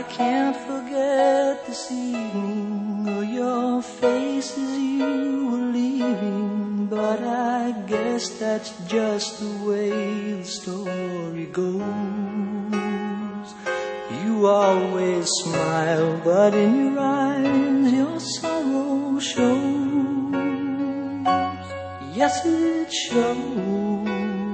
can't forget this evening or your face as you were leaving, but I guess that's just the way the story goes. You always smile, but in your eyes your sorrow shows. Yes, it shows.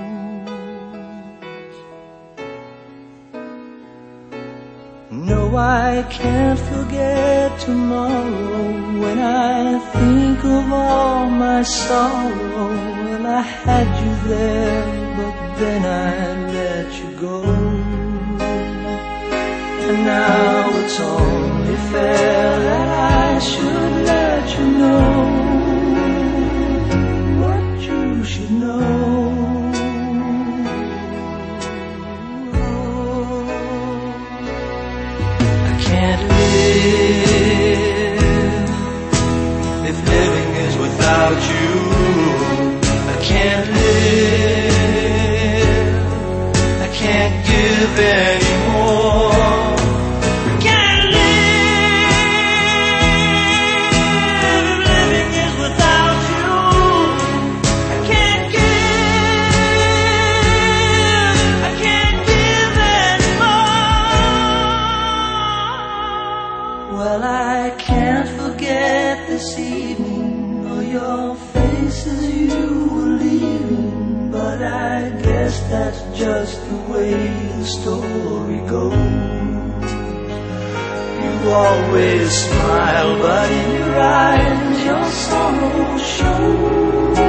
No, I can't forget tomorrow when I think of all my sorrow. Well, I had you there, but then I let you go. And now it's only fair that I should let you know what you should know. Can't live if living is without you. I can't live, I can't give anymore. I can't live if living is without you. I can't give, I can't give anymore. Well, I can't forget this evening or your face as you were leaving, but I guess that's just the way the story goes. You always smile, but in your eyes your sorrow shows.